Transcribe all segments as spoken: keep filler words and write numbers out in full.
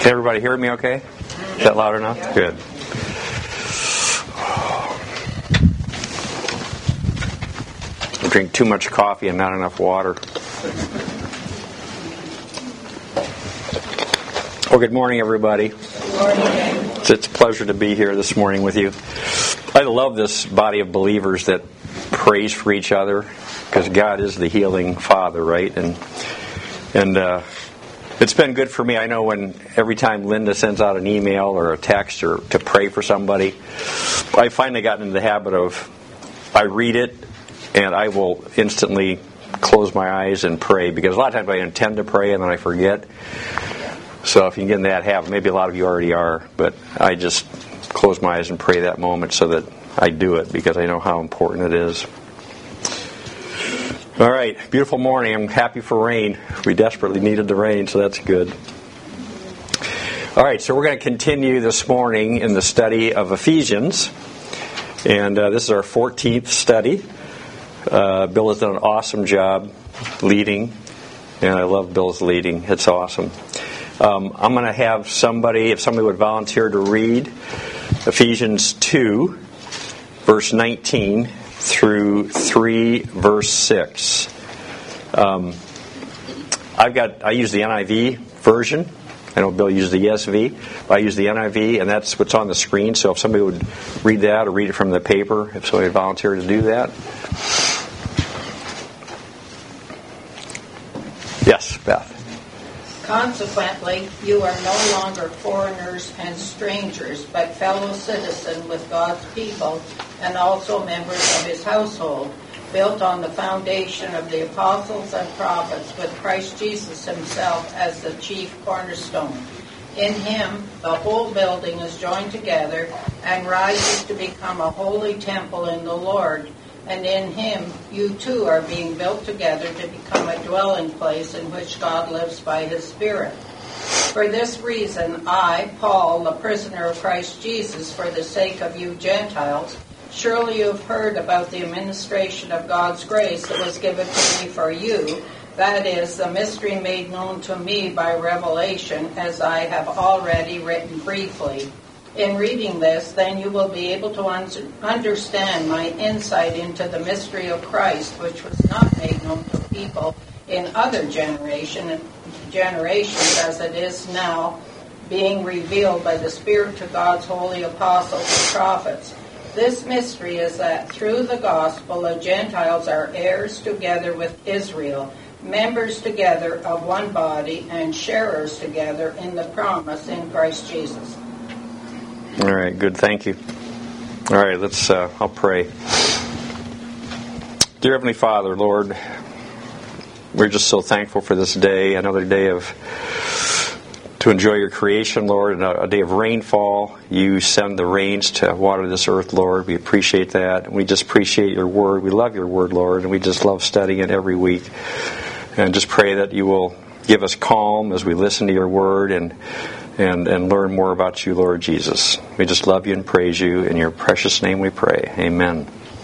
Can everybody hear me okay? Is that loud enough? Good. I drink too much coffee and not enough water. Well, good morning, everybody. Good morning. It's a pleasure to be here this morning with you. I love this body of believers that prays for each other, because God is the healing Father, right? And and uh, it's been good for me. I know when every time Linda sends out an email or a text or to pray for somebody, I finally gotten into the habit of I read it and I will instantly close my eyes and pray, because a lot of times I intend to pray and then I forget. So if you can get in that habit, maybe a lot of you already are, but I just close my eyes and pray that moment so that I do it, because I know how important it is. All right, beautiful morning. I'm happy for rain. We desperately needed the rain, so that's good. All right, so we're going to continue this morning in the study of Ephesians, and uh, this is our fourteenth study. Uh, Bill has done an awesome job leading, and I love Bill's leading. It's awesome. Um, I'm going to have somebody, if somebody would volunteer to read Ephesians two, verse nineteen through three, verse six. Um, I've got, I use the N I V version. I know Bill uses the E S V, but I use the N I V, and that's what's on the screen. So if somebody would read that or read it from the paper, if somebody would volunteer to do that. Yes, Beth. Consequently, you are no longer foreigners and strangers, but fellow citizens with God's people and also members of His household, built on the foundation of the apostles and prophets, with Christ Jesus Himself as the chief cornerstone. In Him, the whole building is joined together and rises to become a holy temple in the Lord. And in Him, you too are being built together to become a dwelling place in which God lives by His Spirit. For this reason, I, Paul, the prisoner of Christ Jesus, for the sake of you Gentiles, surely you have heard about the administration of God's grace that was given to me for you, that is, the mystery made known to me by revelation, as I have already written briefly. In reading this, then you will be able to un- understand my insight into the mystery of Christ, which was not made known to people in other generation, generations as it is now, being revealed by the Spirit to God's holy apostles and prophets. This mystery is that through the gospel the Gentiles are heirs together with Israel, members together of one body, and sharers together in the promise in Christ Jesus. All right, good. Thank you. All right, let's. Uh, I'll pray. Dear Heavenly Father, Lord, we're just so thankful for this day, another day of to enjoy your creation, Lord, and a, a day of rainfall. You send the rains to water this earth, Lord. We appreciate that, and we just appreciate your word. We love your word, Lord, and we just love studying it every week. And just pray that you will give us calm as we listen to your word and. And, and learn more about you, Lord Jesus. We just love you and praise you. In your precious name we pray. Amen.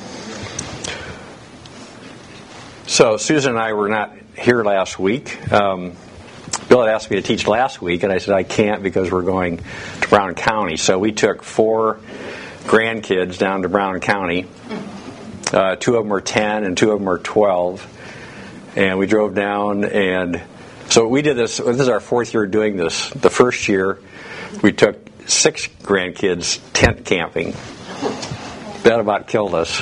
So Susan and I were not here last week. Um, Bill had asked me to teach last week, and I said I can't because we're going to Brown County. So we took four grandkids down to Brown County. Uh, two of them are ten and two of them are twelve. And we drove down, and so we did this. This is our fourth year doing this. The first year, we took six grandkids tent camping. That about killed us.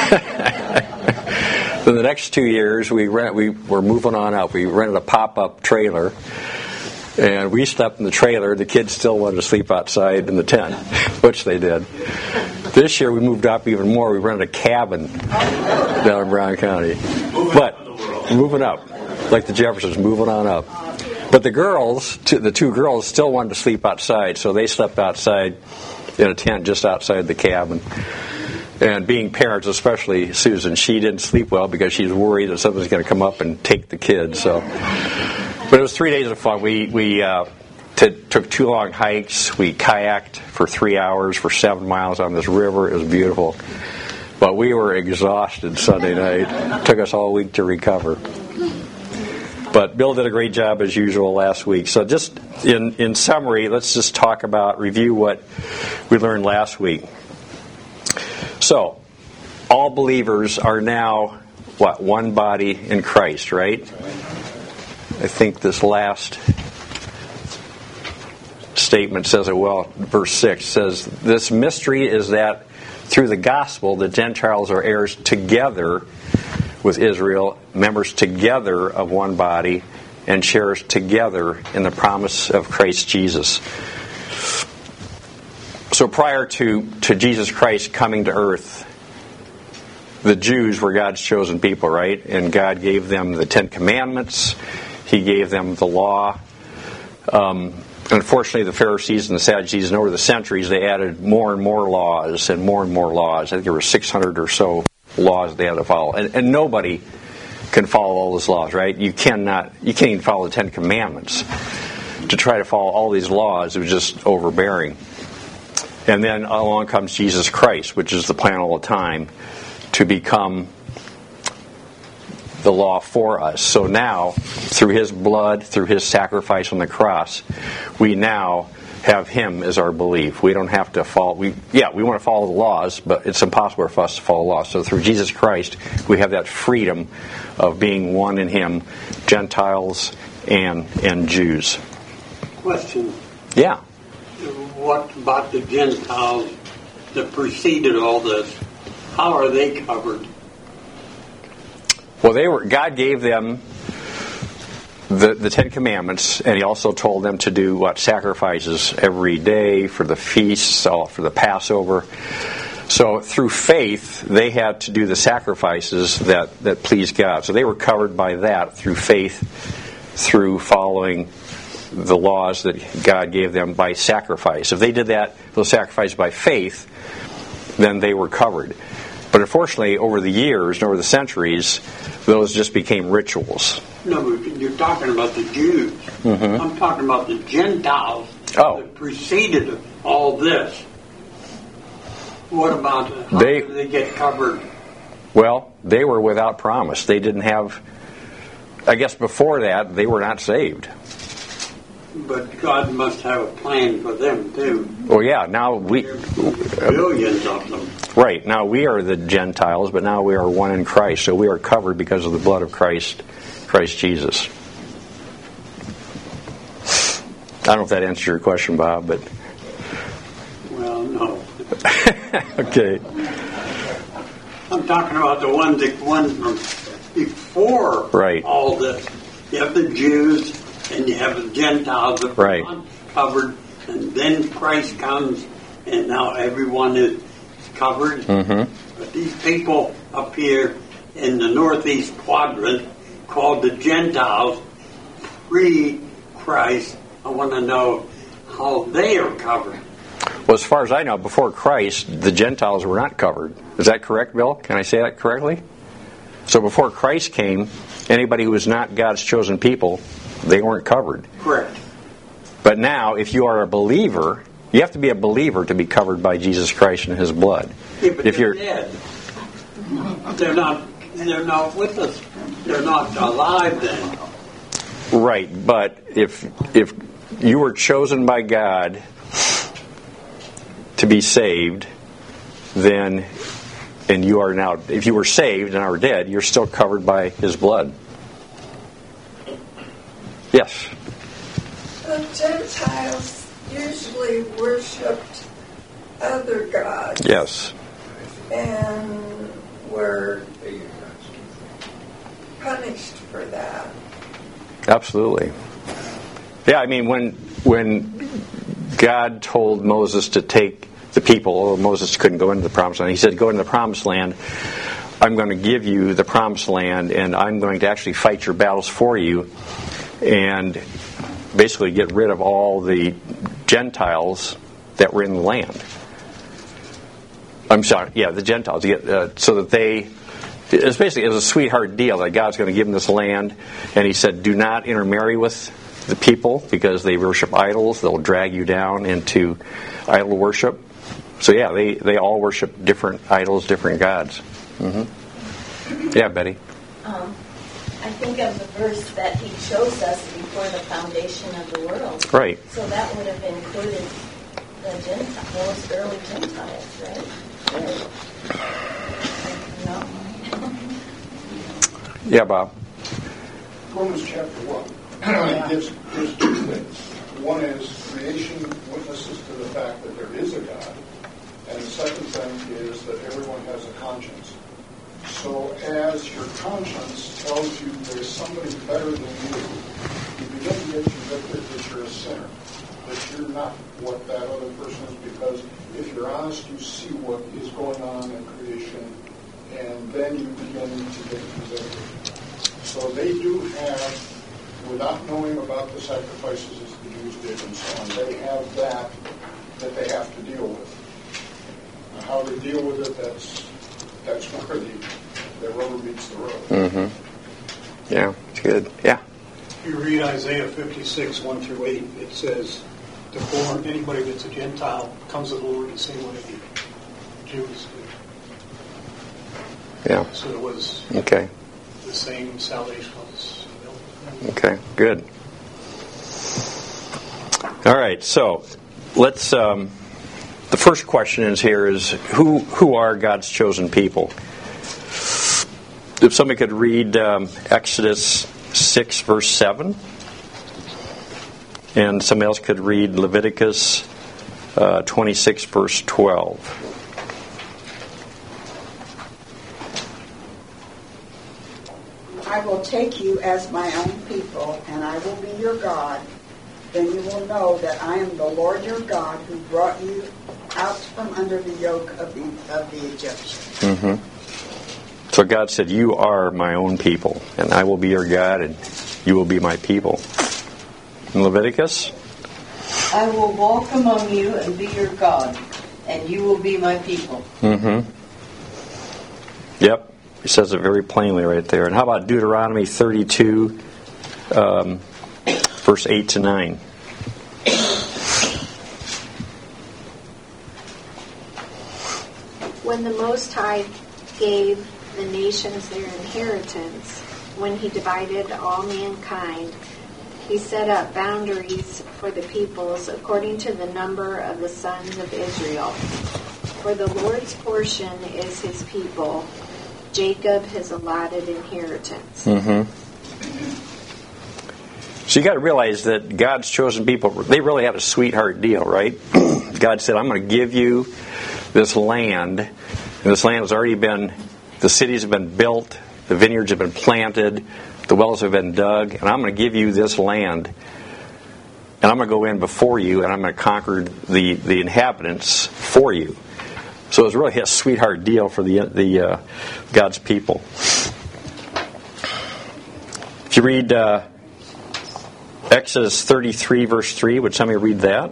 Then the next two years, we rent. We were moving on up. We rented a pop-up trailer, and we slept in the trailer. The kids still wanted to sleep outside in the tent, which they did. This year, we moved up even more. We rented a cabin down in Brown County, but moving up. Like the Jeffersons, moving on up. But the girls, the two girls, still wanted to sleep outside, so they slept outside in a tent just outside the cabin. And being parents, especially Susan, she didn't sleep well because she was worried that somebody's going to come up and take the kids. So, but it was three days of fun. We we uh, t- took two long hikes. We kayaked for three hours for seven miles on this river. It was beautiful. But we were exhausted Sunday night. It took us all week to recover. But Bill did a great job as usual last week. So just in, in summary, let's just talk about, review what we learned last week. So, all believers are now, what, one body in Christ, right? I think this last statement says it well. Verse six says, this mystery is that through the gospel, the Gentiles are heirs together with Israel, members together of one body, and sharers together in the promise of Christ Jesus. So prior to, to Jesus Christ coming to earth, the Jews were God's chosen people, right? And God gave them the Ten Commandments. He gave them the law. Um, unfortunately, the Pharisees and the Sadducees, and over the centuries, they added more and more laws and more and more laws. I think there were six hundred or so laws they had to follow. And, and nobody can follow all those laws, right? You cannot, you can't even follow the Ten Commandments. To try to follow all these laws, it was just overbearing. And then along comes Jesus Christ, which is the plan all the time, to become the law for us. So now, through His blood, through His sacrifice on the cross, we now have Him as our belief. We don't have to follow, we, yeah, we want to follow the laws, but it's impossible for us to follow the laws. So through Jesus Christ, we have that freedom of being one in Him, Gentiles and, and Jews. Question. Yeah. What about the Gentiles that preceded all this? How are they covered? Well, they were. God gave them the the Ten Commandments, and He also told them to do what sacrifices every day for the feasts, for the Passover. So through faith, they had to do the sacrifices that that pleased God. So they were covered by that through faith, through following the laws that God gave them by sacrifice. If they did that, those sacrifices by faith, then they were covered. But unfortunately, over the years and over the centuries, those just became rituals. No, you're talking about the Jews. Mm-hmm. I'm talking about the Gentiles oh. that preceded all this. What about how they, did they get covered? Well, they were without promise. They didn't have, I guess before that, they were not saved. But God must have a plan for them, too. Well, yeah, now we... Billions of them. Right, now we are the Gentiles, but now we are one in Christ, so we are covered because of the blood of Christ, Christ Jesus. I don't know if that answers your question, Bob, but... Well, no. Okay. I'm talking about the ones that ones from before right. all this. You have the Jews... and you have the Gentiles that are right. covered, and then Christ comes, and now everyone is covered. Mm-hmm. But these people up here in the northeast quadrant, called the Gentiles, pre-Christ, I want to know how they are covered. Well, as far as I know, before Christ, the Gentiles were not covered. Is that correct, Bill? Can I say that correctly? So before Christ came, anybody who was not God's chosen people, they weren't covered. Correct. But now, if you are a believer, you have to be a believer to be covered by Jesus Christ and His blood. Yeah, but if they're you're dead. They're not. They're not with us. They're not alive then. Right, but if if you were chosen by God to be saved, then and you are now, if you were saved and are dead, you're still covered by His blood. Yes. The Gentiles usually worshipped other gods. Yes. And were punished for that. Absolutely. Yeah, I mean, when when God told Moses to take the people, or Moses couldn't go into the promised land, He said, go into the promised land. I'm going to give you the promised land, and I'm going to actually fight your battles for you. And basically get rid of all the Gentiles that were in the land. I'm sorry, yeah, the Gentiles, uh, so that they, it's basically it was a sweetheart deal that God's going to give them this land, and He said, do not intermarry with the people because they worship idols. They'll drag you down into idol worship. So yeah, they, they all worship different idols, different gods. Mm-hmm. Yeah, Betty. Um, I think of the verse that he chose us before the foundation of the world. Right. So that would have included the Gentiles, those early Gentiles, right? No. Yeah, Bob. Romans chapter one gives, gives two things. One is creation witnesses to the fact that there is a God, and the second thing is that everyone has a conscience. So as your conscience tells you there's somebody better than you, you begin to get convicted that you're a sinner, that you're not what that other person is, because if you're honest, you see what is going on in creation, and then you begin to get convicted. So they do have, without knowing about the sacrifices as the Jews did and so on, they have that that they have to deal with. Now, how they deal with it, that's that's where the, the rubber meets the road. Mm-hmm. Yeah, it's good. Yeah. If you read Isaiah fifty-six, one through eight, it says, therefore, anybody that's a Gentile comes to the Lord the same way the Jews did. Yeah. So it was Okay. the same salvation was available. Okay, good. All right, so let's. Um, the first question is here is who who are God's chosen people? If somebody could read um, Exodus six verse seven, and somebody else could read Leviticus uh, twenty-six verse twelve. I will take you as my own people, and I will be your God. Then you will know that I am the Lord your God who brought you out from under the yoke of the, of the Egyptians. Mm-hmm. So God said, you are my own people, and I will be your God, and you will be my people. In Leviticus? I will walk among you and be your God, and you will be my people. Mm-hmm. Yep. He says it very plainly right there. And how about Deuteronomy thirty-two, um, verse eight to nine? When the Most High gave the nations their inheritance, when he divided all mankind, he set up boundaries for the peoples according to the number of the sons of Israel. For the Lord's portion is his people, Jacob his allotted inheritance. Mm-hmm. So you got to realize that God's chosen people, they really had a sweetheart deal, right? God said, I'm going to give you this land, and this land has already been, the cities have been built, the vineyards have been planted, the wells have been dug, and I'm going to give you this land, and I'm going to go in before you, and I'm going to conquer the, the inhabitants for you. So it was really a sweetheart deal for the the uh, God's people. If you read uh, Exodus thirty-three, verse three, would somebody read that?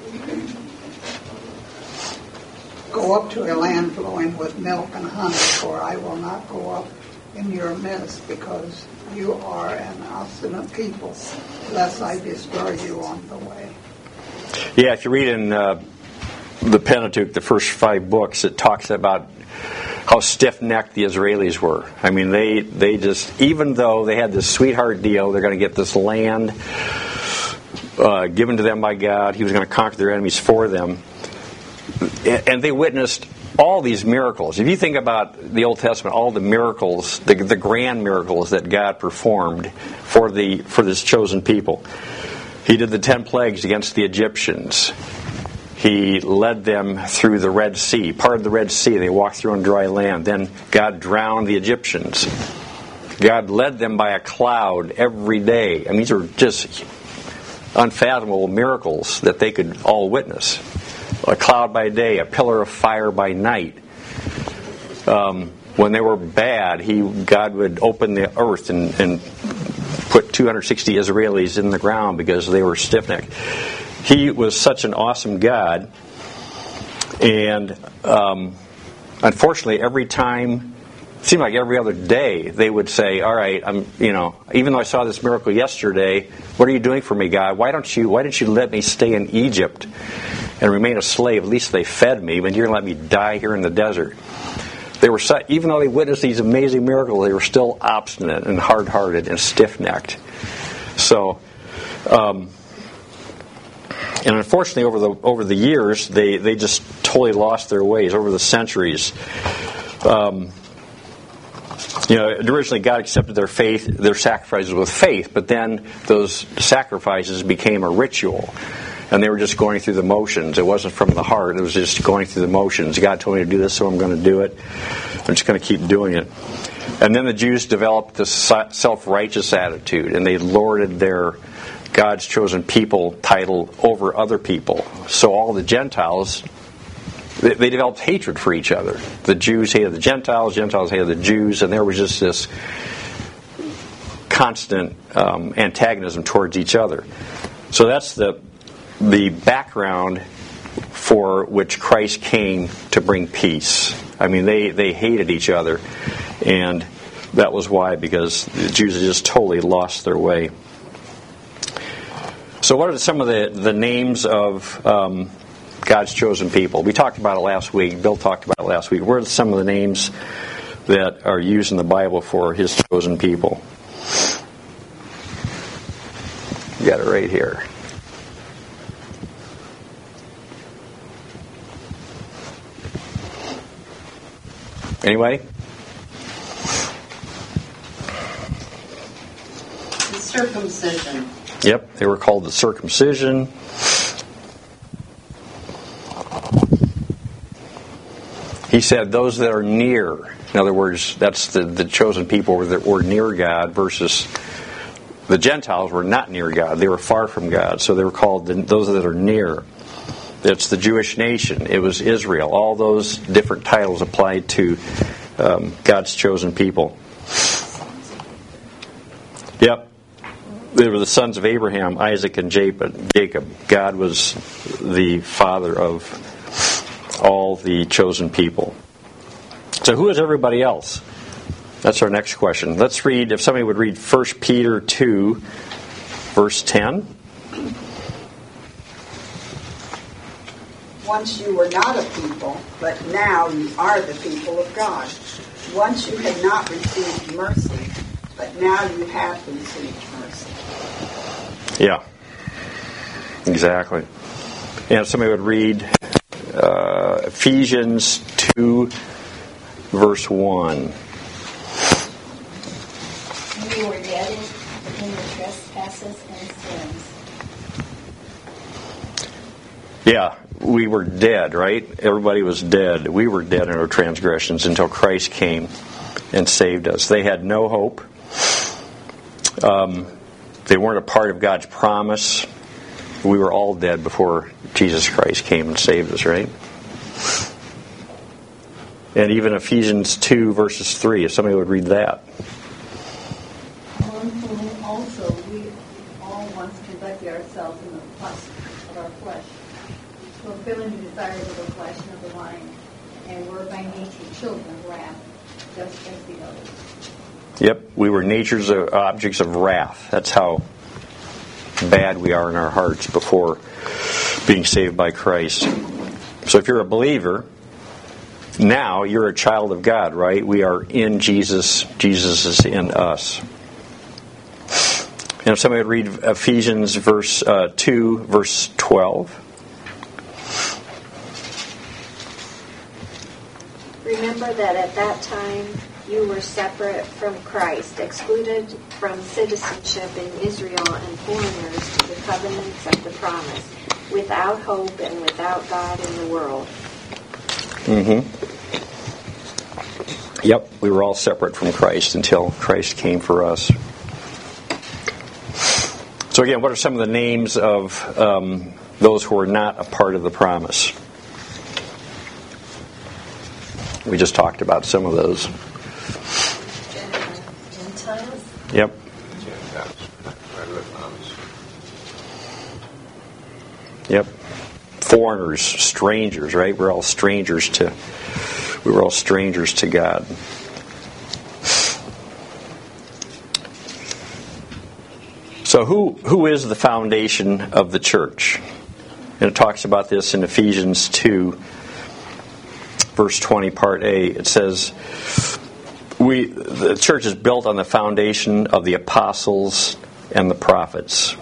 Go up to a land flowing with milk and honey, for I will not go up in your midst, because you are an obstinate people, lest I destroy you on the way. Yeah, if you read in uh, the Pentateuch, the first five books, it talks about how stiff-necked the Israelis were. I mean, they they just, even though they had this sweetheart deal, they're going to get this land uh, given to them by God. He was going to conquer their enemies for them. And they witnessed all these miracles. If you think about the Old Testament, all the miracles, the, the grand miracles that God performed for the for this chosen people. He did the ten plagues against the Egyptians. He led them through the Red Sea, part of the Red Sea. They walked through on dry land. Then God drowned the Egyptians. God led them by a cloud every day. I mean, these were just unfathomable miracles that they could all witness. A cloud by day, a pillar of fire by night. Um, when they were bad, he God would open the earth and, and put two hundred sixty Israelis in the ground because they were stiff-necked. He was such an awesome God, and um, unfortunately, every time, it seemed like every other day, they would say, "All right, I'm, you know, even though I saw this miracle yesterday, what are you doing for me, God? Why don't you? Why didn't you let me stay in Egypt and remain a slave? At least they fed me, but you're going to let me die here in the desert." they were, even though they witnessed these amazing miracles, they were still obstinate and hard-hearted and stiff-necked. So, um, and unfortunately, over the over the years, they, they just totally lost their ways. Over the centuries, um, you know, originally God accepted their faith, their sacrifices with faith, but then those sacrifices became a ritual. And they were just going through the motions. It wasn't from the heart. It was just going through the motions. God told me to do this, so I'm going to do it. I'm just going to keep doing it. And then the Jews developed this self-righteous attitude, and they lorded their God's chosen people title over other people. So all the Gentiles, they, they developed hatred for each other. The Jews hated the Gentiles, Gentiles hated the Jews, and there was just this constant um, antagonism towards each other. So that's the the background for which Christ came to bring peace. I mean, they, they hated each other, and that was why, because the Jews had just totally lost their way. So what are some of the, the names of um, God's chosen people? We talked about it last week. Bill talked about it last week. What are some of the names that are used in the Bible for His chosen people? You got it right here. Anybody? The circumcision. Yep, they were called the circumcision. He said those that are near. In other words, that's the, the chosen people that were near God versus the Gentiles were not near God. They were far from God. So they were called the, those that are near. It's the Jewish nation. It was Israel. All those different titles applied to um, God's chosen people. Yep. They were the sons of Abraham, Isaac, and Jacob. God was the father of all the chosen people. So who is everybody else? That's our next question. Let's read, if somebody would read First Peter two, verse ten. Once you were not a people, but now you are the people of God. Once you had not received mercy, but now you have received mercy. Yeah, exactly. And if somebody would read uh, Ephesians two, verse one. You were dead in your trespasses and sins. Yeah, we were dead, right? Everybody was dead. We were dead in our transgressions until Christ came and saved us. They had no hope. Um, they weren't a part of God's promise. We were all dead before Jesus Christ came and saved us, right? And even Ephesians two, verses three, if somebody would read that. Among whom also we all once conducted ourselves in the lust of our flesh, fulfilling the desires of the flesh and of the mind, and were by nature children of wrath, just as the others. Yep, we were nature's objects of wrath. That's how bad we are in our hearts before being saved by Christ. So if you're a believer, now you're a child of God, right? We are in Jesus. Jesus is in us. And if somebody would read Ephesians verse uh, two, verse twelve. Remember that at that time you were separate from Christ, excluded from citizenship in Israel and foreigners to the covenants of the promise, without hope and without God in the world. Mm-hmm. Yep, we were all separate from Christ until Christ came for us. So again, what are some of the names of um, those who are not a part of the promise? We just talked about some of those. Gentiles? Yep. Yep. Foreigners, strangers, right? We're all strangers to we were all strangers to God. So who who is the foundation of the church? And it talks about this in Ephesians two, verse twenty, part A. It says, "We the church is built on the foundation of the apostles and the prophets."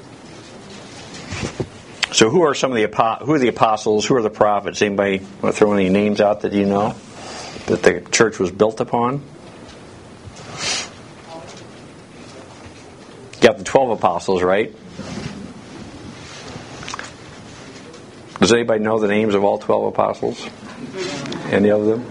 So, who are some of the who are the apostles? Who are the prophets? Anybody want to throw any names out that you know that the church was built upon? You got the twelve apostles, right? Does anybody know the names of all twelve apostles? Any of them?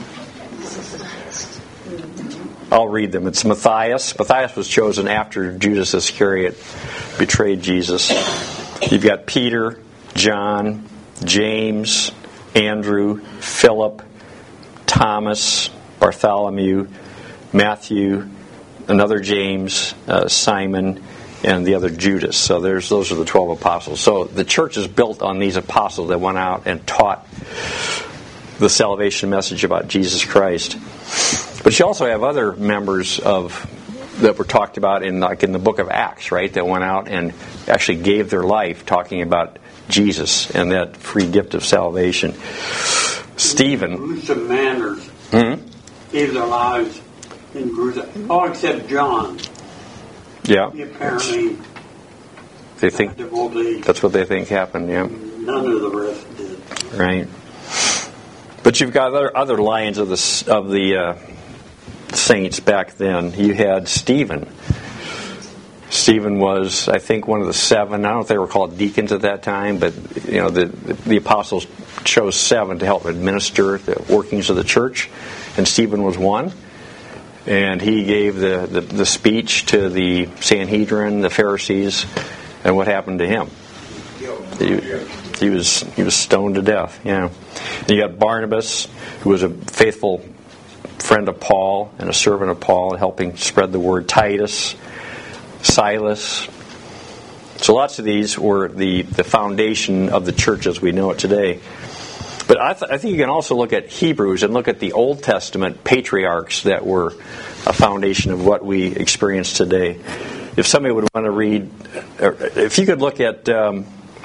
I'll read them. It's Matthias. Matthias was chosen after Judas Iscariot betrayed Jesus. You've got Peter, John, James, Andrew, Philip, Thomas, Bartholomew, Matthew, another James, uh, Simon, and the other Judas. So there's those are the twelve apostles. So the church is built on these apostles that went out and taught the salvation message about Jesus Christ. But you also have other members of that were talked about in like in the book of Acts, right? That went out and actually gave their life talking about Jesus and that free gift of salvation. Stephen. Gruesome manners Mm-hmm. gave their lives in gruesome. All except John. Yeah. He apparently They think devotee. that's what they think happened, yeah. None of the rest did. Right. But you've got other other lions of the of the uh, saints back then. You had Stephen. Stephen was, I think, one of the seven. I don't know if they were called deacons at that time, but you know, the the apostles chose seven to help administer the workings of the church, and Stephen was one. And he gave the, the, the speech to the Sanhedrin, the Pharisees, and what happened to him? He, he was he was stoned to death. Yeah. And you got Barnabas, who was a faithful friend of Paul and a servant of Paul, helping spread the word. Titus, Silas. So lots of these were the, the foundation of the church as we know it today. But I, th- I think you can also look at Hebrews and look at the Old Testament patriarchs that were a foundation of what we experience today. If somebody would want to read, or if you could look at um,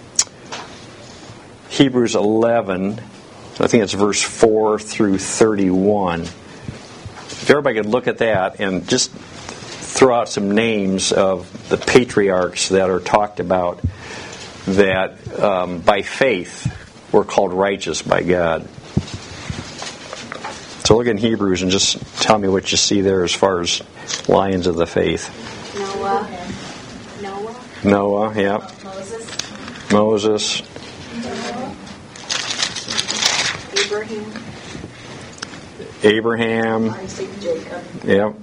Hebrews eleven, I think it's verse four through thirty-one. If everybody could look at that and just throw out some names of the patriarchs that are talked about that um, by faith were called righteous by God. So look in Hebrews and just tell me what you see there as far as lions of the faith. Noah. Noah. Noah, yeah. Moses. Moses. Abraham. Abraham. Isaac, Jacob. Yep.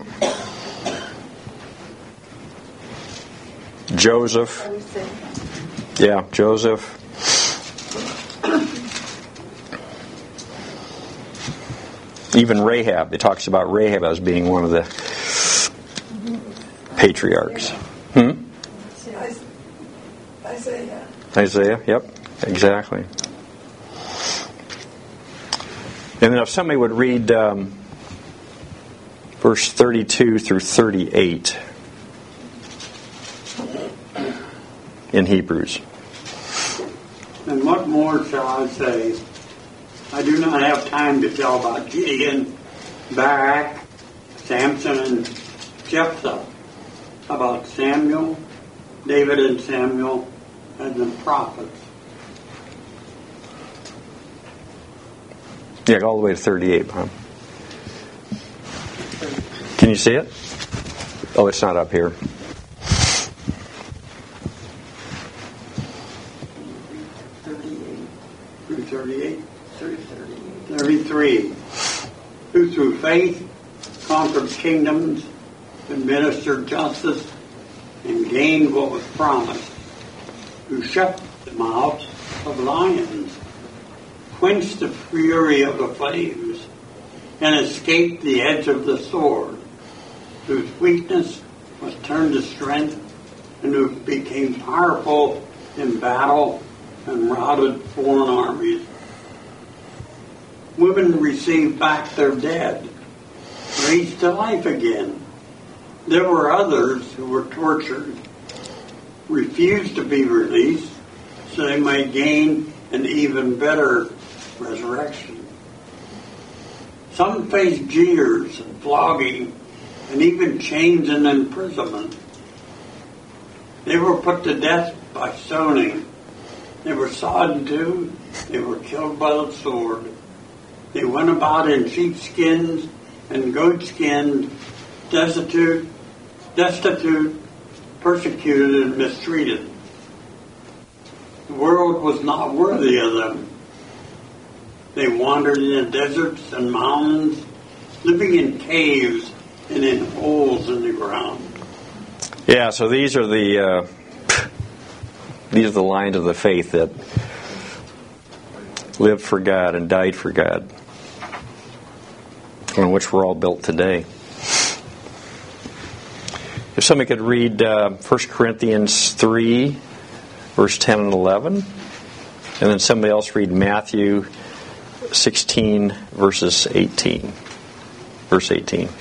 Joseph. Joseph. Yeah, Joseph. Even Rahab. It talks about Rahab as being one of the patriarchs. Hmm? Isaiah. Isaiah, yep, exactly. And then if somebody would read um, verse thirty-two through thirty-eight in Hebrews. And what more shall I say? I do not have time to tell about Gideon, Barak, Samson, and Jephthah, about Samuel, David and Samuel, and the prophets. Yeah, all the way to thirty-eight, Bob. Can you see it? Oh, it's not up here. Through thirty-eight? thirty-three. Who through faith conquered kingdoms, administered justice, and gained what was promised. Who shut the mouths of lions, quenched the fury of the flames, and escaped the edge of the sword, whose weakness was turned to strength, and who became powerful in battle and routed foreign armies. Women received back their dead, raised to life again. There were others who were tortured, refused to be released, so they might gain an even better resurrection. Some faced jeers and flogging and even chains and imprisonment. They were put to death by stoning. They were sawed in two. They were killed by the sword. They went about in sheepskins and goatskins, destitute, destitute, persecuted, and mistreated. The world was not worthy of them. They wandered in the deserts and mountains, living in caves and in holes in the ground. Yeah, so these are the uh, these are the lines of the faith that lived for God and died for God, on which we're all built today. If somebody could read uh, First Corinthians three, verse ten and eleven, and then somebody else read Matthew sixteen, verses eighteen. Verse eighteen.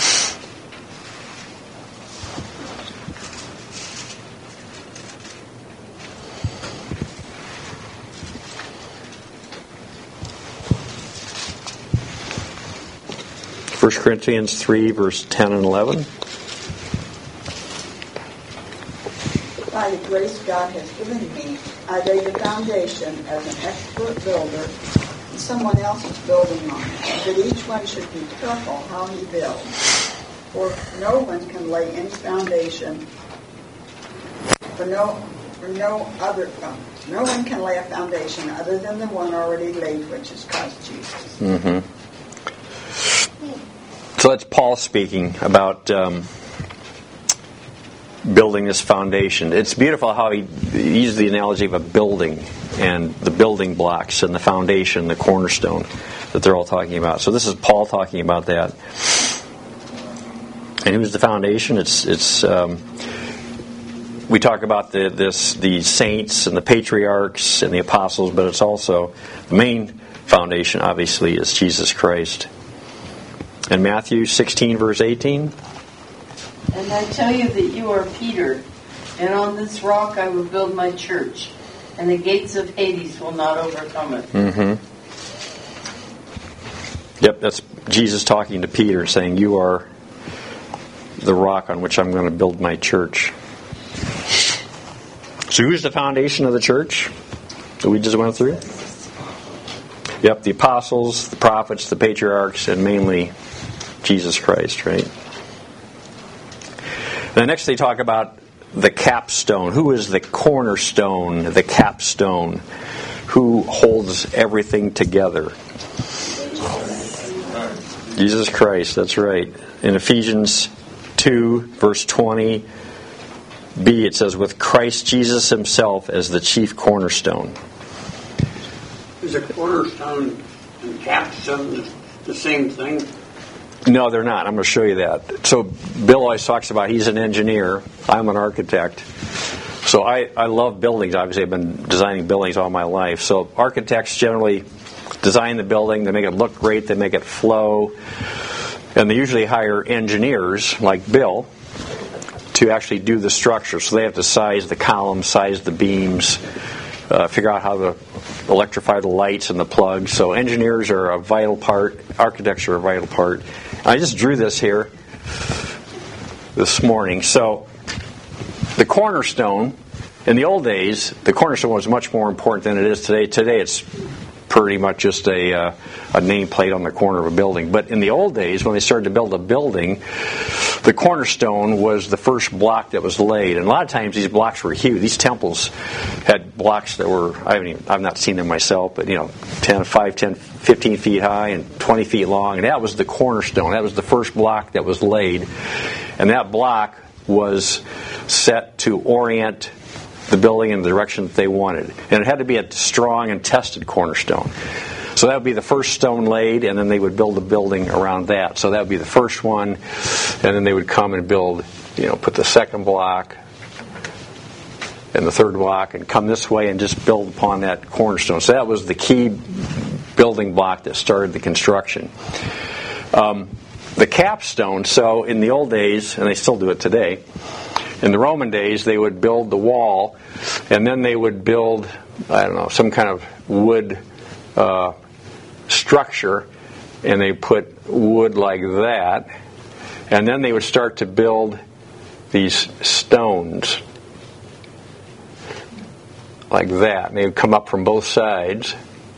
First Corinthians three, verse ten and eleven. By the grace God has given me, I laid a foundation as an expert builder, and someone else is building on it. But each one should be careful how he builds. For no one can lay any foundation, for no, for no other, um, no one can lay a foundation other than the one already laid, which is Christ Jesus. Mm-hmm. So that's Paul speaking about um, building this foundation. It's beautiful how he, he used the analogy of a building and the building blocks and the foundation, the cornerstone that they're all talking about. So this is Paul talking about that. And who's the foundation? It's it's um, we talk about the this the saints and the patriarchs and the apostles, but it's also the main foundation. Obviously, is Jesus Christ. And Matthew sixteen, verse eighteen. And I tell you that you are Peter, and on this rock I will build my church, and the gates of Hades will not overcome it. Mm-hmm. Yep, that's Jesus talking to Peter, saying, "You are the rock on which I'm going to build my church." So who's the foundation of the church that we just went through? Yep, the apostles, the prophets, the patriarchs, and mainly Jesus Christ, right? And next they talk about the capstone. Who is the cornerstone, the capstone? Who holds everything together? Jesus Christ, that's right. In Ephesians two, verse twenty b, it says, with Christ Jesus himself as the chief cornerstone. Is a cornerstone and capstone the same thing? No, they're not. I'm going to show you that. So Bill always talks about he's an engineer. I'm an architect. So I, I love buildings. Obviously, I've been designing buildings all my life. So architects generally design the building. They make it look great. They make it flow. And they usually hire engineers like Bill to actually do the structure. So they have to size the columns, size the beams, uh, figure out how to electrify the lights and the plugs. So engineers are a vital part. Architects are a vital part. I just drew this here this morning. So the cornerstone, in the old days, the cornerstone was much more important than it is today. Today it's pretty much just a, uh, a nameplate on the corner of a building. But in the old days, when they started to build a building, the cornerstone was the first block that was laid. And a lot of times these blocks were huge. These temples had blocks that were, I haven't even, I've not seen them myself, but you know, ten, five, ten, fifteen feet high and twenty feet long. And that was the cornerstone. That was the first block that was laid. And that block was set to orient the building in the direction that they wanted. And it had to be a strong and tested cornerstone. So that would be the first stone laid, and then they would build a building around that. So that would be the first one, and then they would come and build, you know, put the second block and the third block and come this way and just build upon that cornerstone. So that was the key building block that started the construction. Um, the capstone, so in the old days, and they still do it today, in the Roman days, they would build the wall, and then they would build, I don't know, some kind of wood uh, structure, and they put wood like that, and then they would start to build these stones like that, and they would come up from both sides.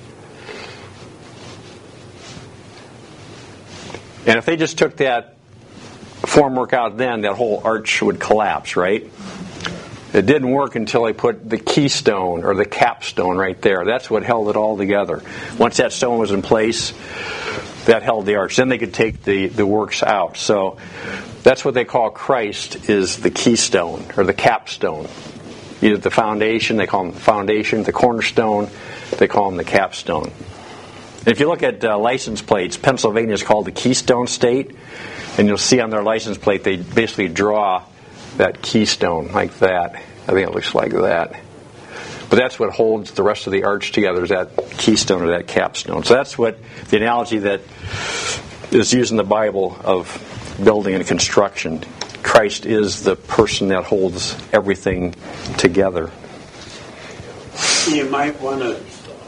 And if they just took that formwork out then, that whole arch would collapse, right? It didn't work until they put the keystone or the capstone right there. That's what held it all together. Once that stone was in place, that held the arch. Then they could take the, the works out. So that's what they call Christ, is the keystone or the capstone. Either the foundation, they call him the foundation, the cornerstone, they call him the capstone. If you look at uh, license plates, Pennsylvania is called the Keystone State, and you'll see on their license plate they basically draw that keystone like that. I think it looks like that. But that's what holds the rest of the arch together, is that keystone or that capstone. So that's what the analogy that is used in the Bible of building and construction. Christ is the person that holds everything together. You might want to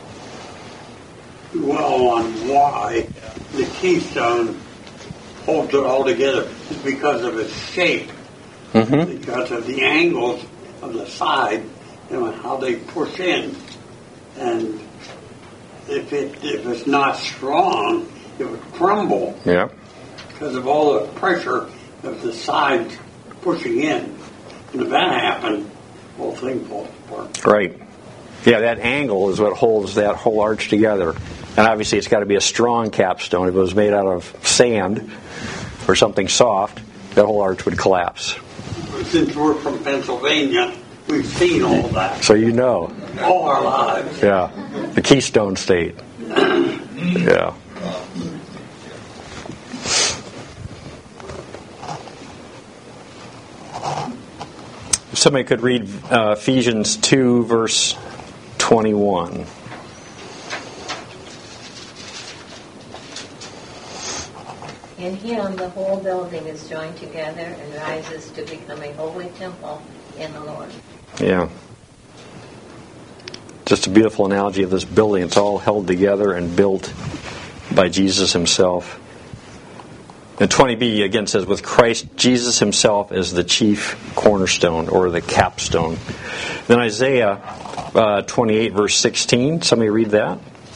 dwell on why the keystone holds it all together. It's because of its shape, mm-hmm. because of the angles of the side and how they push in. And if it if it's not strong, it would crumble. Yeah. Because of all the pressure of the sides pushing in. And if that happened, the whole thing falls apart. Right. Yeah, that angle is what holds that whole arch together. And obviously it's got to be a strong capstone. If it was made out of sand or something soft, that whole arch would collapse. Since we're from Pennsylvania, we've seen all that. So you know. All our lives. Yeah. The Keystone State. Yeah. If somebody could read uh, Ephesians two, verse twenty-one. In him, the whole building is joined together and rises to become a holy temple in the Lord. Yeah. Just a beautiful analogy of this building. It's all held together and built by Jesus himself. And twenty b again says, with Christ Jesus himself as the chief cornerstone or the capstone. Then Isaiah uh, twenty-eight, verse sixteen. Somebody read that.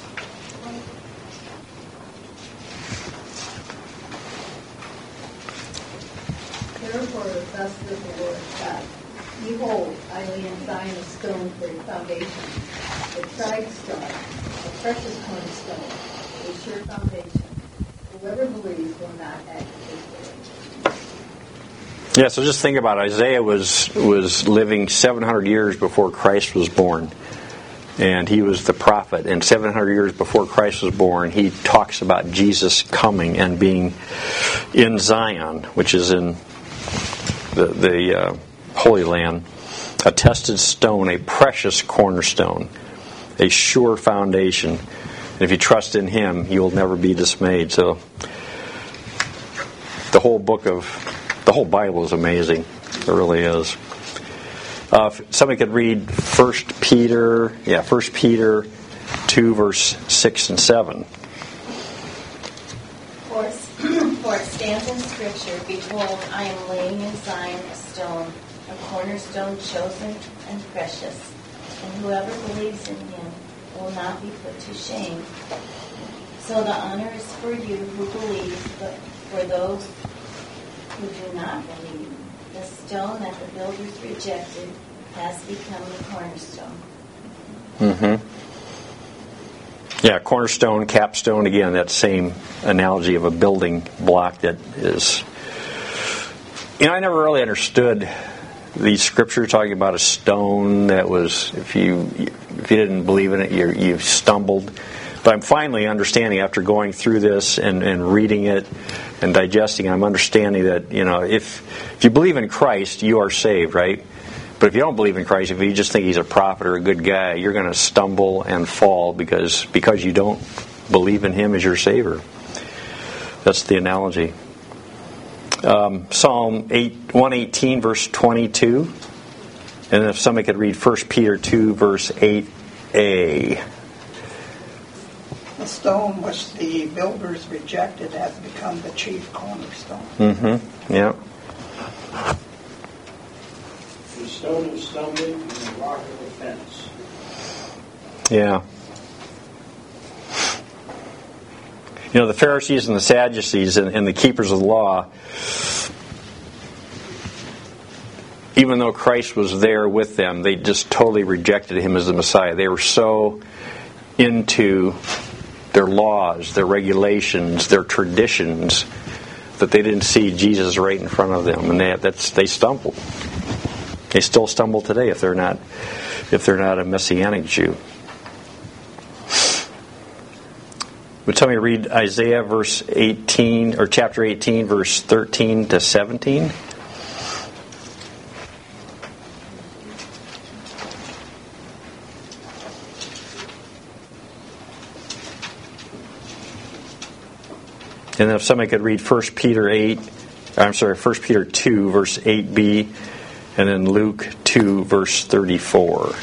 Thus says the Lord God, behold, I lay in Zion a stone for a foundation, a tried stone, a precious cornerstone, a sure foundation. Whoever believes will not act hastily. Yeah, so just think about it. Isaiah was was living seven hundred years before Christ was born. And he was the prophet. And seven hundred years before Christ was born, he talks about Jesus coming and being in Zion, which is in the, the uh, Holy Land, a tested stone, a precious cornerstone, a sure foundation. And if you trust in him, you will never be dismayed. So the whole book of, the whole Bible is amazing. It really is. Uh, if somebody could read First Peter, yeah, First Peter two, verse six and seven. For, for it stands in Scripture, behold, I am laying in Zion a stone, a cornerstone chosen and precious, and whoever believes in him will not be put to shame. So the honor is for you who believe, but for those who do not believe, the stone that the builders rejected has become the cornerstone. Mm-hmm. Yeah, cornerstone, capstone, again, that same analogy of a building block that is... You know, I never really understood these scriptures talking about a stone that was, if you if you didn't believe in it, you you stumbled. But I'm finally understanding after going through this and, and reading it and digesting, I'm understanding that, you know, if if you believe in Christ, you are saved, right? But if you don't believe in Christ, if you just think he's a prophet or a good guy, you're going to stumble and fall because because you don't believe in him as your Savior. That's the analogy. Um, Psalm one eighteen, verse twenty-two. And if somebody could read First Peter two, verse eight a. The stone which the builders rejected has become the chief cornerstone. Mm-hmm. Yeah. The stone of stumbling and the rock of offense. Yeah. You know, the Pharisees and the Sadducees and, and the keepers of the law, even though Christ was there with them, they just totally rejected him as the Messiah. They were so into their laws, their regulations, their traditions, that they didn't see Jesus right in front of them, and they that's they stumbled. They still stumble today if they're not if they're not a Messianic Jew. Would somebody read Isaiah verse eighteen or chapter eighteen, verse thirteen to seventeen? And if somebody could read First Peter eight, I'm sorry, First Peter two, verse eight b, and then Luke two, verse thirty-four.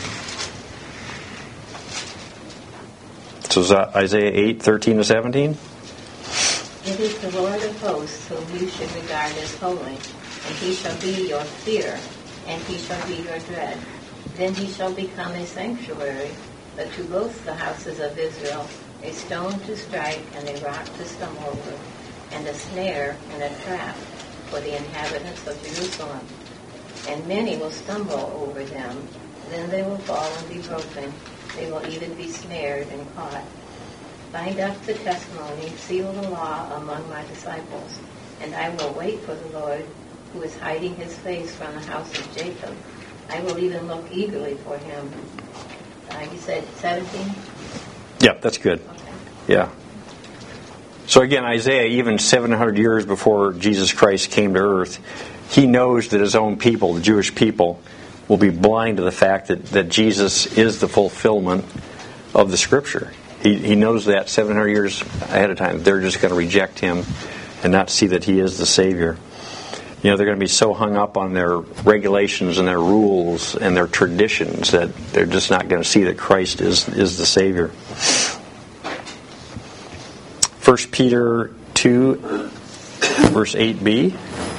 So is that Isaiah eight, thirteen to seventeen? It is the Lord of hosts whom you should regard as holy, and he shall be your fear, and he shall be your dread. Then he shall become a sanctuary, but to both the houses of Israel, a stone to strike and a rock to stumble over, and a snare and a trap for the inhabitants of Jerusalem. And many will stumble over them, then they will fall and be broken. They will even be snared and caught. Bind up the testimony, seal the law among my disciples, and I will wait for the Lord, who is hiding his face from the house of Jacob. I will even look eagerly for him. Uh, you said seventeen? Yeah, that's good. Okay. Yeah. So again, Isaiah, even seven hundred years before Jesus Christ came to earth, he knows that his own people, the Jewish people, will be blind to the fact that, that Jesus is the fulfillment of the Scripture. He, he knows that seven hundred years ahead of time. They're just going to reject him and not see that he is the Savior. You know, they're going to be so hung up on their regulations and their rules and their traditions that they're just not going to see that Christ is, is the Savior. First Peter two, verse eight b.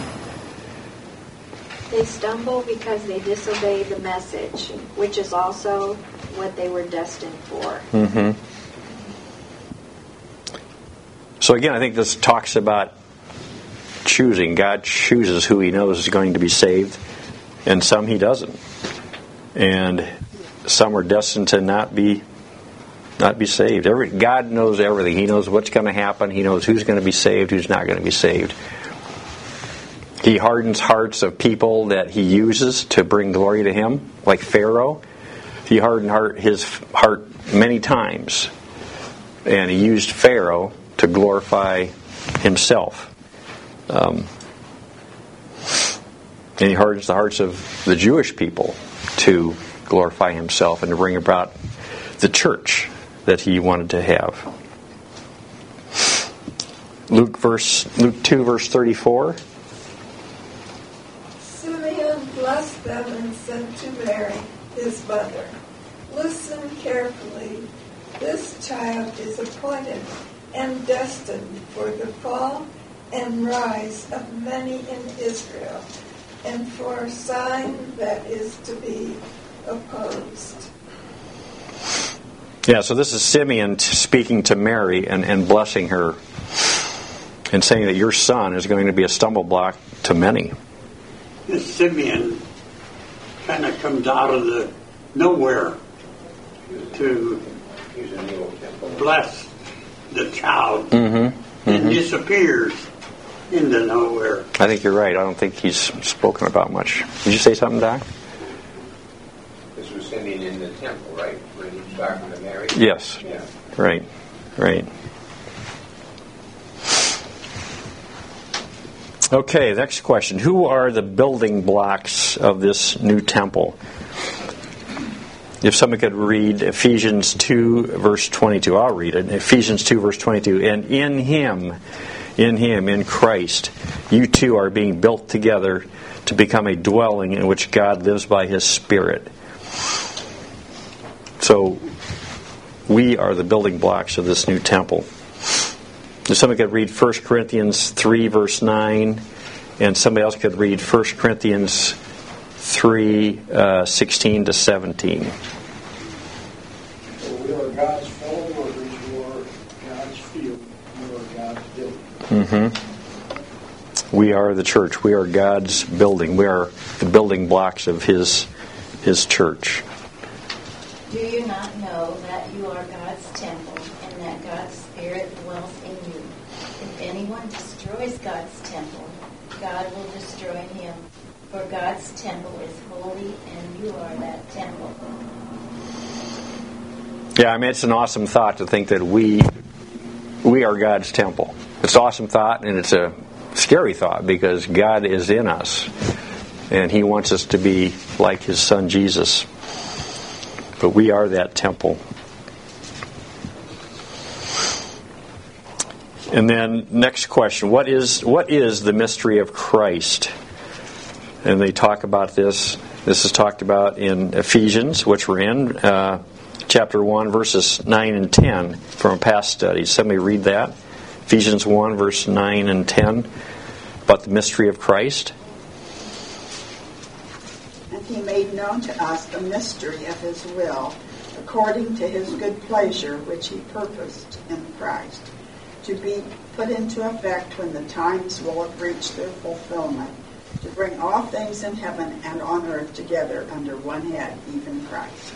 They stumble because they disobey the message, which is also what they were destined for. Mm-hmm. So again, I think this talks about choosing. God chooses who he knows is going to be saved, and some he doesn't. And some are destined to not be not be saved. Every, God knows everything. He knows what's going to happen. He knows who's going to be saved, who's not going to be saved. He hardens hearts of people that he uses to bring glory to him, like Pharaoh. He hardened heart, his heart many times, and he used Pharaoh to glorify himself. Um, and he hardens the hearts of the Jewish people to glorify himself and to bring about the church that he wanted to have. Luke verse Luke two verse thirty-four. Simeon blessed them and said to Mary, his mother, "Listen carefully. This child is appointed and destined for the fall and rise of many in Israel, and for a sign that is to be opposed." Yeah, so this is Simeon speaking to Mary and, and blessing her and saying that your son is going to be a stumble block to many. This Simeon kind of comes out of the nowhere to bless the child Mm-hmm. and Mm-hmm. disappears into nowhere. I think you're right. I don't think he's spoken about much. Did you say something, Doc? This was Simeon in the temple, right? When he was talking to Mary? Yes. Yeah. Right. Right. Okay, next question. Who are the building blocks of this new temple? If someone could read Ephesians two, verse twenty-two. I'll read it. Ephesians two, verse twenty-two. And in Him, in Him, in Christ, you two are being built together to become a dwelling in which God lives by His Spirit. So, we are the building blocks of this new temple. If somebody could read First Corinthians three, verse nine, and somebody else could read First Corinthians three, uh, sixteen to seventeen. So we are God's fellow workers, you are God's field, you are God's building. Mm-hmm. We are the church. We are God's building. We are the building blocks of His His church. Do you not know that you are God's temple and that God's Spirit dwells in you? If anyone destroys God's temple, God will destroy him. For God's temple is holy, and you are that temple. Yeah, I mean, it's an awesome thought to think that we we are God's temple. It's an awesome thought, and it's a scary thought because God is in us, and He wants us to be like His Son Jesus. But we are that temple. And then next question, what is what is the mystery of Christ? And they talk about this. This is talked about in Ephesians, which we're in, uh, chapter one, verses nine and ten from a past study. Somebody read that. Ephesians one, verse nine and ten, about the mystery of Christ. And He made known to us the mystery of His will, according to His good pleasure, which He purposed in Christ, to be put into effect when the times will have reached their fulfillment, to bring all things in heaven and on earth together under one head, even Christ.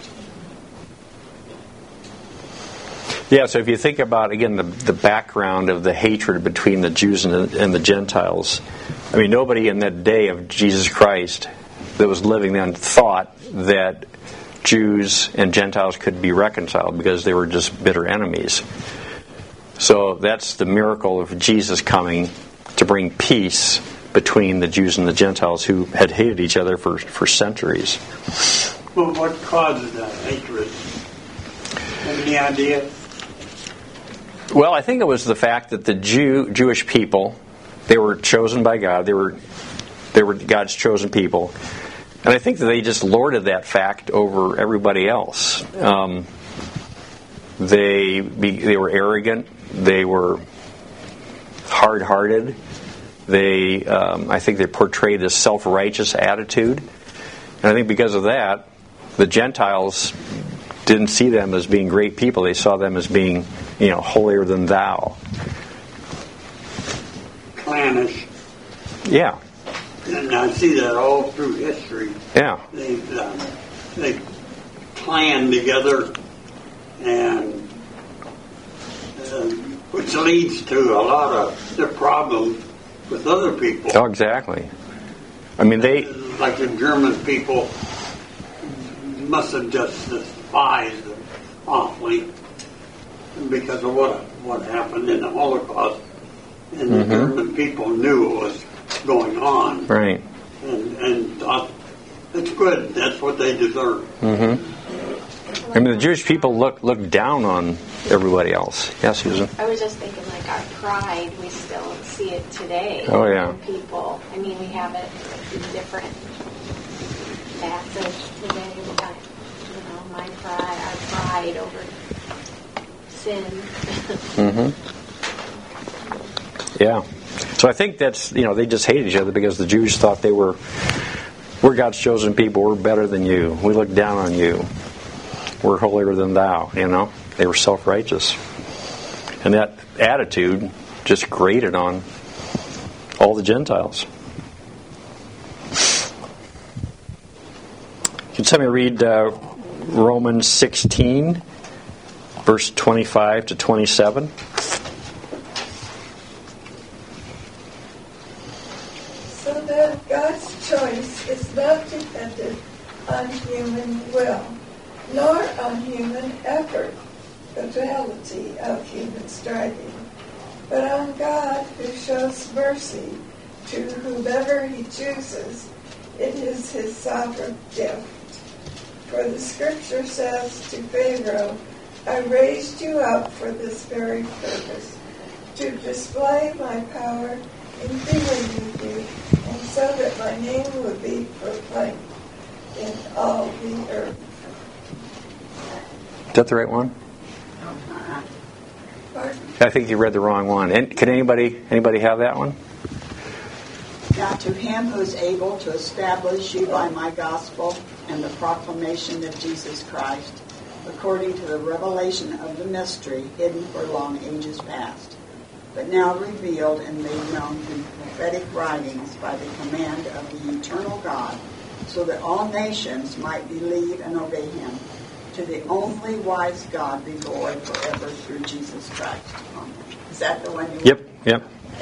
Yeah, so if you think about, again, the, the background of the hatred between the Jews and the, and the Gentiles, I mean, nobody in that day of Jesus Christ that was living then thought that Jews and Gentiles could be reconciled because they were just bitter enemies. So that's the miracle of Jesus coming to bring peace between the Jews and the Gentiles who had hated each other for, for centuries. Well, what causes that hatred? Any idea? Well, I think it was the fact that the Jew Jewish people, they were chosen by God. They were they were God's chosen people, and I think that they just lorded that fact over everybody else. Um, they be, they were arrogant. They were hard-hearted. They, um, I think, they portrayed this self-righteous attitude, and I think because of that, the Gentiles didn't see them as being great people. They saw them as being, you know, holier than thou. Clannish. Yeah. And I see that all through history. Yeah. They uh, they clan together, and uh, which leads to a lot of the problems with other people. Oh, exactly. I mean, they like the German people must have just despised them awfully because of what what happened in the Holocaust, and the mm-hmm. German people knew what was going on, right? And and thought it's good. That's what they deserve. Mm-hmm. I mean, the Jewish people look look down on everybody else. Yes, Susan. I was just thinking, like our pride, we still see it today. Oh yeah. In people. I mean, we have it in different facets today. We got, you know, my pride, our pride over sin. Mm-hmm. Yeah. So I think that's, you know, they just hated each other because the Jews thought they were, we're God's chosen people. We're better than you. We look down on you. We're holier than thou. You know, they were self-righteous, and that attitude just grated on all the Gentiles. Can somebody read uh, Romans sixteen, verse twenty-five to twenty-seven? So that God's choice is not dependent on human will, nor on human effort, the totality of human striving, but on God who shows mercy to whomever He chooses. It is His sovereign gift. For the Scripture says to Pharaoh, I raised you up for this very purpose, to display my power in dealing with you, and so that my name would be proclaimed in all the earth. Is that the right one? Pardon? I think you read the wrong one. And can anybody anybody have that one? Now to him who is able to establish you by my gospel and the proclamation of Jesus Christ, according to the revelation of the mystery hidden for long ages past, but now revealed and made known through prophetic writings by the command of the eternal God, so that all nations might believe and obey him. To the only wise God be glory forever through Jesus Christ. Amen. Is that the one you Yep, yep.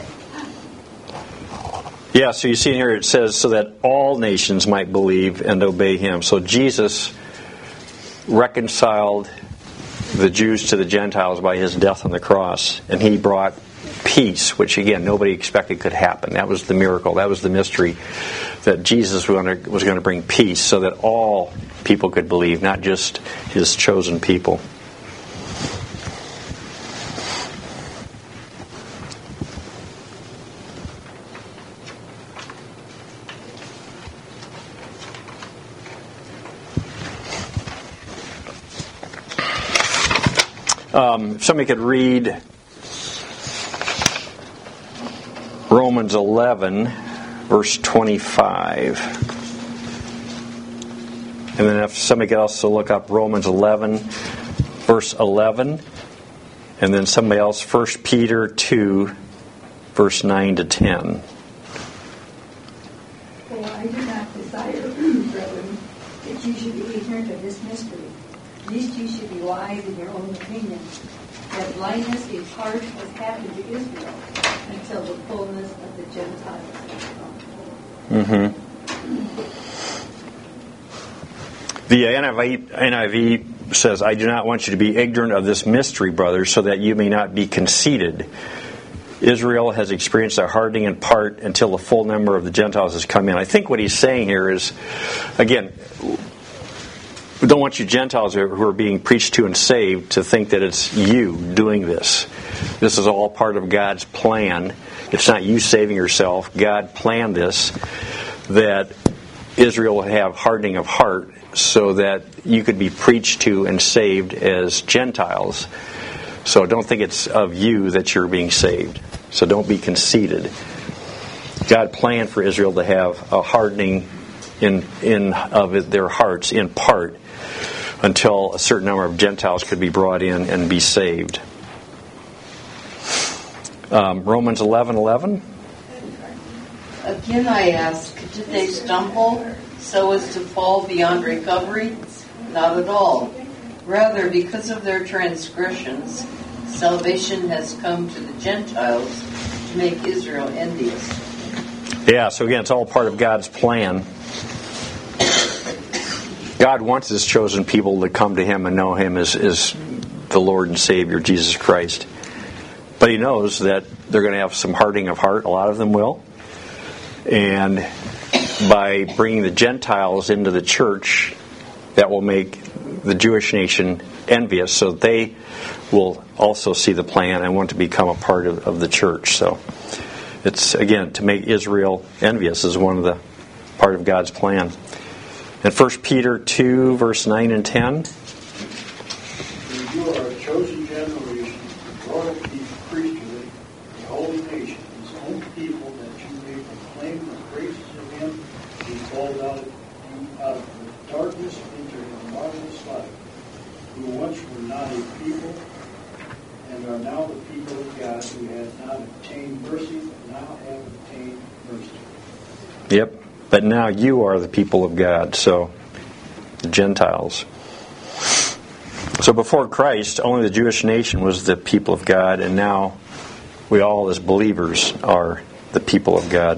Yeah, so you see in here it says, so that all nations might believe and obey him. So Jesus reconciled the Jews to the Gentiles by his death on the cross, and he brought peace, which again nobody expected could happen. That was the miracle. That was the mystery, that Jesus was going to, was going to bring peace so that all people could believe, not just his chosen people. Um, if somebody could read Romans eleven, verse twenty-five. And then if somebody could also look up Romans eleven, verse eleven. And then somebody else, First Peter two, verse nine to ten. For I do not desire, brethren, that you should be ignorant of this mystery, lest you should be wise in your own opinion, that blindness in part has happened to Israel until the fullness of the Gentiles has come. Mm-hmm. The N I V, N I V says, I do not want you to be ignorant of this mystery, brothers, so that you may not be conceited. Israel has experienced a hardening in part until the full number of the Gentiles has come in. I think what he's saying here is, again, we don't want you Gentiles who are being preached to and saved to think that it's you doing this. This is all part of God's plan. It's not you saving yourself. God planned this, that Israel would have hardening of heart so that you could be preached to and saved as Gentiles. So don't think it's of you that you're being saved. So don't be conceited. God planned for Israel to have a hardening in in of their hearts in part until a certain number of Gentiles could be brought in and be saved. Um, Romans eleven eleven. Again I ask, did they stumble so as to fall beyond recovery? Not at all. Rather, because of their transgressions, salvation has come to the Gentiles to make Israel envious. Yeah, so again, it's all part of God's plan. God wants His chosen people to come to Him and know Him as, as the Lord and Savior, Jesus Christ. But He knows that they're going to have some hardening of heart. A lot of them will. And by bringing the Gentiles into the church, that will make the Jewish nation envious, so they will also see the plan and want to become a part of, of the church. So it's, again, to make Israel envious is one of the part of God's plan. In First Peter two, verse nine and ten. You are a chosen generation, a royal priesthood, a holy nation, His own people, that you may proclaim the praises of Him who called out you out of the darkness into His marvelous light, who once were not a people, and are now the people of God, who had not obtained mercy, but now have obtained mercy. Yep. But now you are the people of God, so the Gentiles. So before Christ, only the Jewish nation was the people of God, and now we all as believers are the people of God.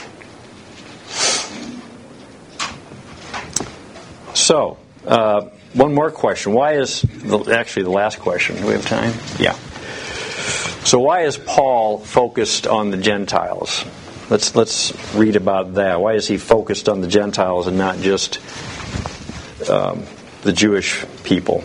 So, uh, one more question. Why is, the, actually the last question, do we have time? Yeah. So why is Paul focused on the Gentiles? Let's let's read about that. Why is he focused on the Gentiles and not just um, the Jewish people?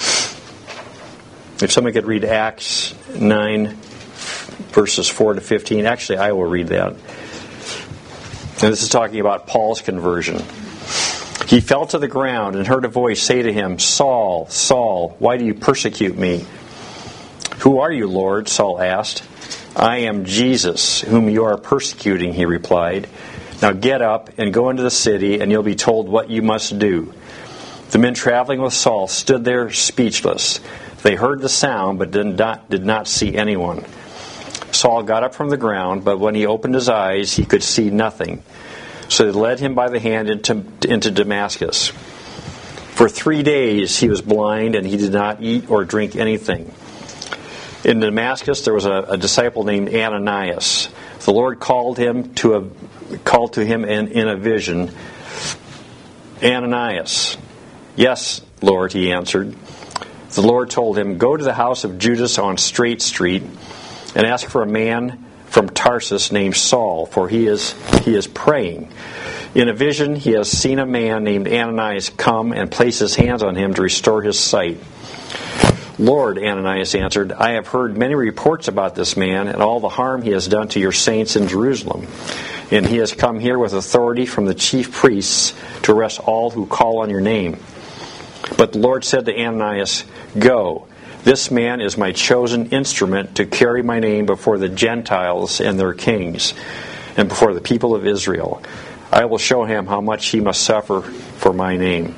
If somebody could read Acts nine, verses four to fifteen. Actually, I will read that. And this is talking about Paul's conversion. He fell to the ground and heard a voice say to him, Saul, Saul, why do you persecute me? "Who are you, Lord?" Saul asked. "I am Jesus, whom you are persecuting," he replied. "Now get up and go into the city, and you'll be told what you must do." The men traveling with Saul stood there speechless. They heard the sound, but did not, did not see anyone. Saul got up from the ground, but when he opened his eyes, he could see nothing. So they led him by the hand into, into Damascus. For three days he was blind, and he did not eat or drink anything. In Damascus there was a, a disciple named Ananias. The Lord called him to a called to him in, in a vision. "Ananias." "Yes, Lord," he answered. The Lord told him, "Go to the house of Judas on Straight Street and ask for a man from Tarsus named Saul, for he is he is praying. In a vision he has seen a man named Ananias come and place his hands on him to restore his sight." "Lord," Ananias answered, "I have heard many reports about this man and all the harm he has done to your saints in Jerusalem. And he has come here with authority from the chief priests to arrest all who call on your name." But the Lord said to Ananias, "Go. This man is my chosen instrument to carry my name before the Gentiles and their kings, and before the people of Israel. I will show him how much he must suffer for my name."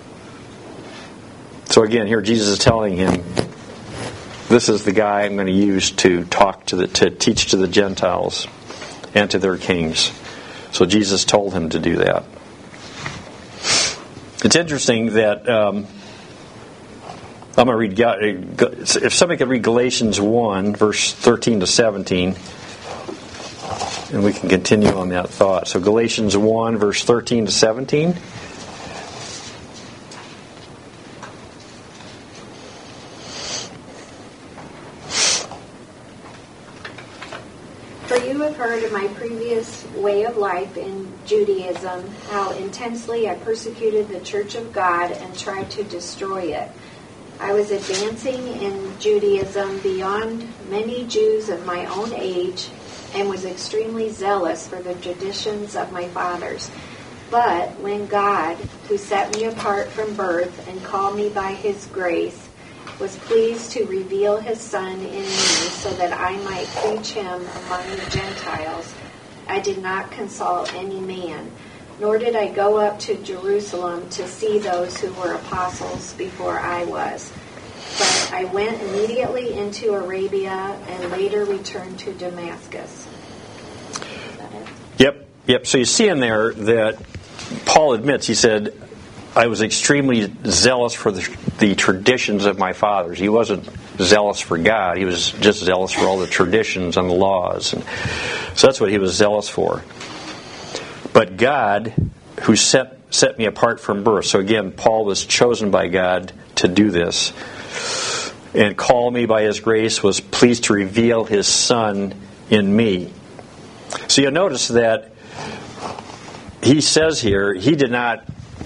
So again, here Jesus is telling him, this is the guy I'm going to use to talk to the, to teach to the Gentiles and to their kings. So Jesus told him to do that. It's interesting that um, I'm going to read. If somebody could read Galatians one, verse thirteen to seventeen, and we can continue on that thought. So Galatians one, verse thirteen to seventeen. For you have heard of my previous way of life in Judaism, how intensely I persecuted the church of God and tried to destroy it. I was advancing in Judaism beyond many Jews of my own age and was extremely zealous for the traditions of my fathers. But when God, who set me apart from birth and called me by his grace, was pleased to reveal his Son in me so that I might preach him among the Gentiles, I did not consult any man, nor did I go up to Jerusalem to see those who were apostles before I was. But I went immediately into Arabia and later returned to Damascus. Yep, yep. So you see in there that Paul admits, he said, I was extremely zealous for the, the traditions of my fathers. He wasn't zealous for God. He was just zealous for all the traditions and the laws. And so that's what he was zealous for. But God, who set, set me apart from birth. So again, Paul was chosen by God to do this. And called me by his grace, was pleased to reveal his Son in me. So you'll notice that he says here, he did not...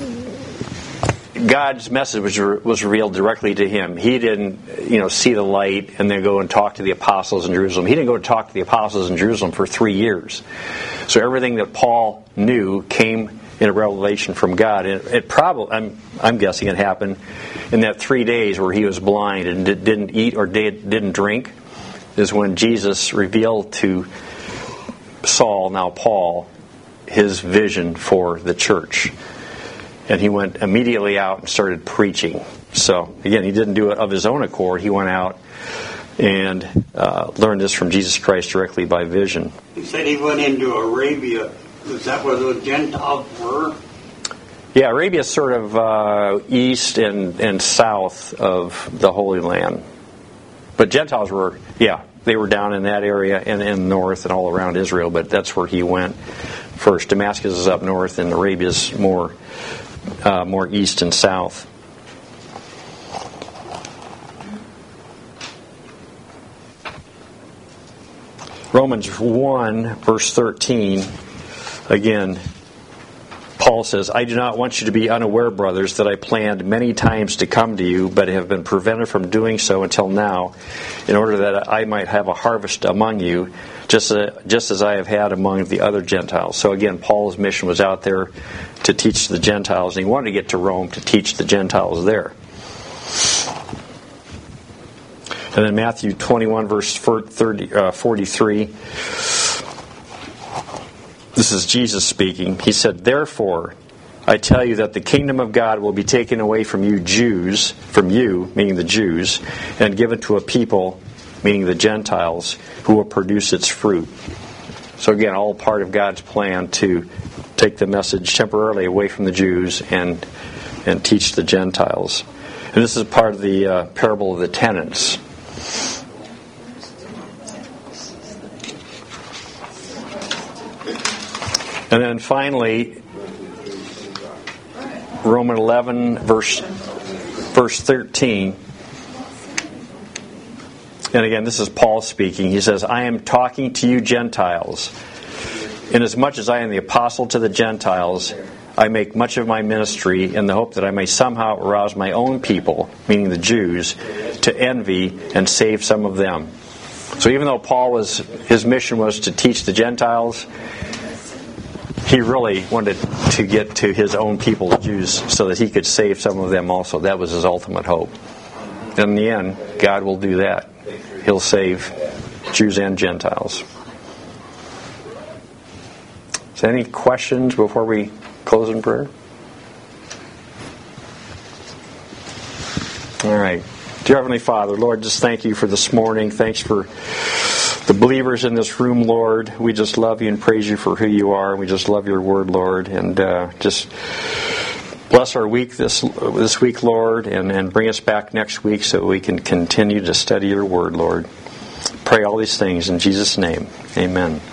God's message was, was revealed directly to him. He didn't, you know, see the light and then go and talk to the apostles in Jerusalem. He didn't go and talk to the apostles in Jerusalem for three years. So everything that Paul knew came in a revelation from God. And it probably, I'm, I'm guessing it happened in that three days where he was blind and did, didn't eat or did, didn't drink, is when Jesus revealed to Saul, now Paul, his vision for the church. And he went immediately out and started preaching. So, again, he didn't do it of his own accord. He went out and uh, learned this from Jesus Christ directly by vision. He said he went into Arabia. Is that where the Gentiles were? Yeah, Arabia is sort of uh, east and, and south of the Holy Land. But Gentiles were, yeah, they were down in that area and in north and all around Israel, but that's where he went first. Damascus is up north and Arabia is more... Uh, more east and south. Romans one, verse thirteen, again, Paul says, I do not want you to be unaware, brothers, that I planned many times to come to you, but have been prevented from doing so until now, in order that I might have a harvest among you, just as, just as I have had among the other Gentiles. So again, Paul's mission was out there to teach the Gentiles, and he wanted to get to Rome to teach the Gentiles there. And then Matthew twenty-one, verse thirty, uh, forty-three. This is Jesus speaking. He said, "Therefore, I tell you that the kingdom of God will be taken away from you Jews, from you, meaning the Jews, and given to a people, meaning the Gentiles, who will produce its fruit." So again, all part of God's plan to take the message temporarily away from the Jews and and teach the Gentiles. And this is part of the uh, parable of the tenants. And then finally, Romans eleven, verse verse thirteen. And again, this is Paul speaking. He says, "I am talking to you Gentiles. Inasmuch as I am the apostle to the Gentiles, I make much of my ministry in the hope that I may somehow arouse my own people," meaning the Jews, "to envy and save some of them." So even though Paul was, his mission was to teach the Gentiles, he really wanted to get to his own people, the Jews, so that he could save some of them also. That was his ultimate hope. In the end, God will do that. He'll save Jews and Gentiles. So any questions before we close in prayer? All right. Dear Heavenly Father, Lord, just thank you for this morning. Thanks for the believers in this room, Lord. We just love you and praise you for who you are. We just love your word, Lord. And uh, just bless our week this this week, Lord, and, and bring us back next week so we can continue to study your word, Lord. Pray all these things in Jesus' name. Amen.